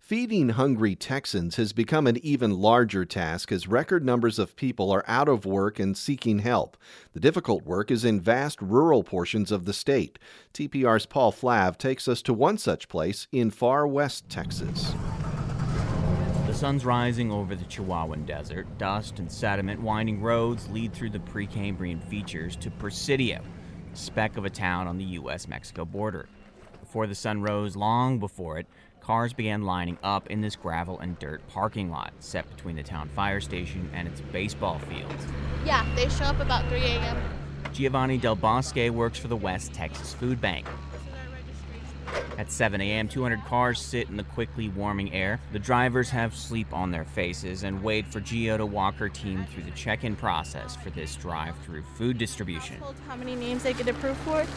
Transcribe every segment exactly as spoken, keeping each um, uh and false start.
Feeding hungry Texans has become an even larger task as record numbers of people are out of work and seeking help. The difficult work is in vast rural portions of the state. T P R's Paul Flav takes us to one such place in far west Texas. The sun's rising over the Chihuahuan Desert. Dust and sediment winding roads lead through the Precambrian features to Presidio, a speck of a town on the U S Mexico border. Before the sun rose, long before it, cars began lining up in this gravel and dirt parking lot set between the town fire station and its baseball fields. Yeah, they show up about three a.m. Giovanni Del Bosque works for the West Texas Food Bank. At seven a.m., two hundred cars sit in the quickly warming air. The drivers have sleep on their faces and wait for Gio to walk her team through the check-in process for this drive-through food distribution. How many names they get approved for?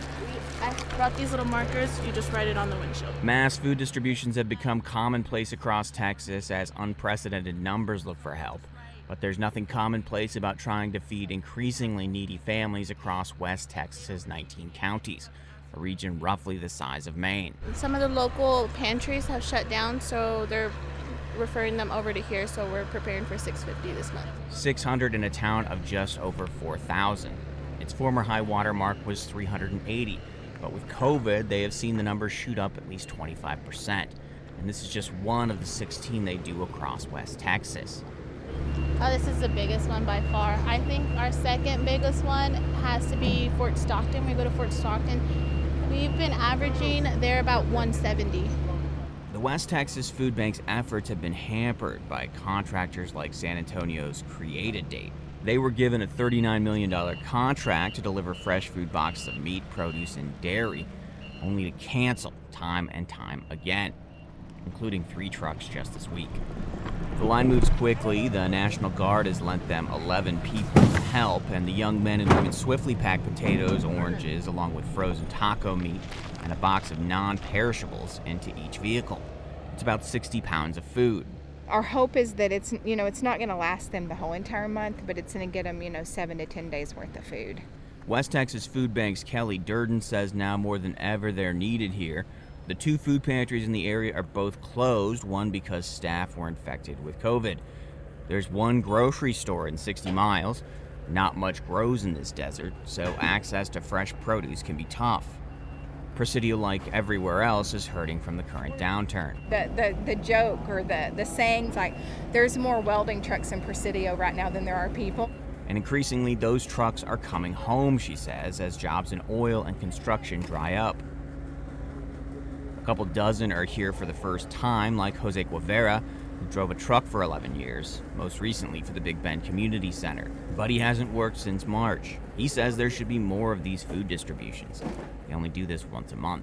I brought these little markers. You just write it on the windshield. Mass food distributions have become commonplace across Texas as unprecedented numbers look for help. But there's nothing commonplace about trying to feed increasingly needy families across West Texas's nineteen counties, a region roughly the size of Maine. Some of the local pantries have shut down, so they're referring them over to here, so we're preparing for six hundred fifty this month. six hundred in a town of just over four thousand. Its former high water mark was three hundred eighty, but with COVID, they have seen the numbers shoot up at least twenty-five percent. And this is just one of the sixteen they do across West Texas. Oh, this is the biggest one by far. I think our second biggest one has to be Fort Stockton. We go to Fort Stockton. We've been averaging there about one seventy. The West Texas Food Bank's efforts have been hampered by contractors like San Antonio's Create-A-Date. They were given a thirty-nine million dollars contract to deliver fresh food boxes of meat, produce, and dairy, only to cancel time and time again, including three trucks just this week. The line moves quickly. The National Guard has lent them eleven people to help, and the young men and women swiftly pack potatoes, oranges, along with frozen taco meat and a box of non-perishables into each vehicle. It's about sixty pounds of food. Our hope is that it's, you know, it's not going to last them the whole entire month, but it's going to get them, you know, seven to ten days worth of food. West Texas Food Bank's Kelly Durden says now more than ever they're needed here. The two food pantries in the area are both closed, one because staff were infected with COVID. There's one grocery store in sixty miles. Not much grows in this desert, so access to fresh produce can be tough. Presidio, like everywhere else, is hurting from the current downturn. The, the, the joke or the, the sayings like, there's more welding trucks in Presidio right now than there are people. And increasingly, those trucks are coming home, she says, as jobs in oil and construction dry up. A couple dozen are here for the first time, like Jose Guevara, who drove a truck for eleven years, most recently for the Big Bend Community Center. But he hasn't worked since March. He says there should be more of these food distributions. They only do this once a month.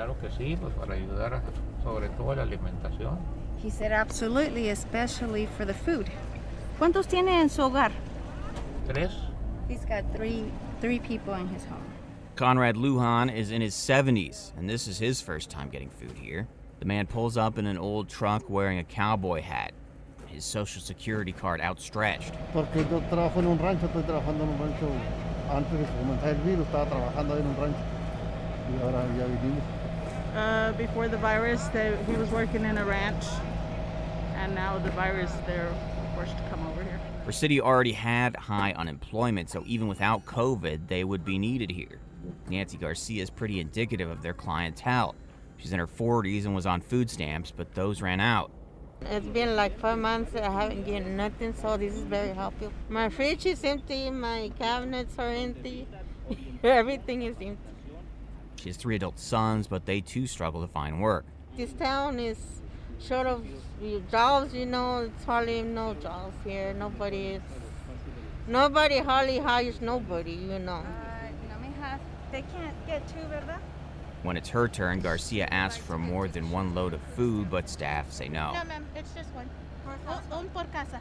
He said absolutely, especially for the food. ¿Cuántos tiene en su hogar? Tres. He's got three, three people in his home. Conrad Lujan is in his seventies, and this is his first time getting food here. The man pulls up in an old truck wearing a cowboy hat, his social security card outstretched. Porque yo trabajo en un rancho, estoy trabajando en un rancho. Antes de comenzar el virus, estaba trabajando en un rancho. Y ahora ya vivimos. Uh, before the virus, they, he was working in a ranch, and now the virus, they're forced to come over here. Presidio already had high unemployment, so even without COVID, they would be needed here. Nancy Garcia is pretty indicative of their clientele. She's in her forties and was on food stamps, but those ran out. It's been like five months that I haven't gotten nothing, so this is very helpful. My fridge is empty, my cabinets are empty, everything is empty. She has three adult sons, but they too struggle to find work. This town is short of jobs, you know, it's hardly no jobs here. Nobody is, nobody hardly hires nobody, you know. They can't get two, ¿verdad? When it's her turn, Garcia asks for more than one load of food, but staff say no. No, ma'am, it's just one. Un por casa.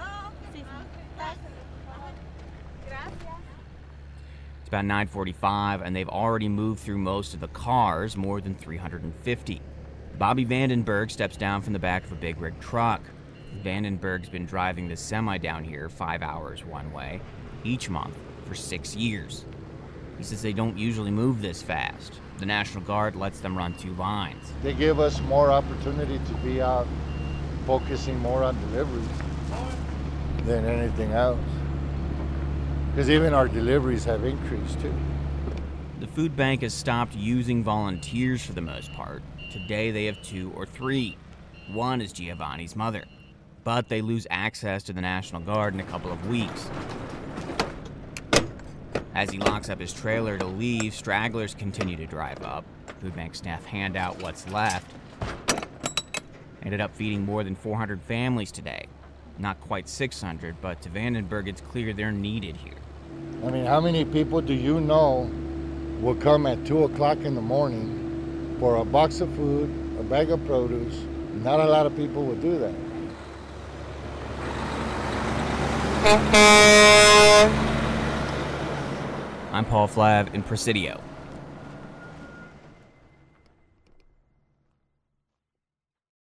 It's about nine forty-five, and they've already moved through most of the cars, more than three hundred fifty. Bobby Vandenberg steps down from the back of a big rig truck. Vandenberg's been driving the semi down here five hours one way, each month, for six years. He says they don't usually move this fast. The National Guard lets them run two lines. They give us more opportunity to be out focusing more on deliveries than anything else. Because even our deliveries have increased too. The food bank has stopped using volunteers for the most part. Today they have two or three. One is Giovanni's mother. But they lose access to the National Guard in a couple of weeks. As he locks up his trailer to leave, stragglers continue to drive up. Food bank staff hand out what's left. Ended up feeding more than four hundred families today. Not quite six hundred, but to Vandenberg, it's clear they're needed here. I mean, how many people do you know will come at two o'clock in the morning for a box of food, a bag of produce? Not a lot of people will do that. I'm Paul Flav in Presidio.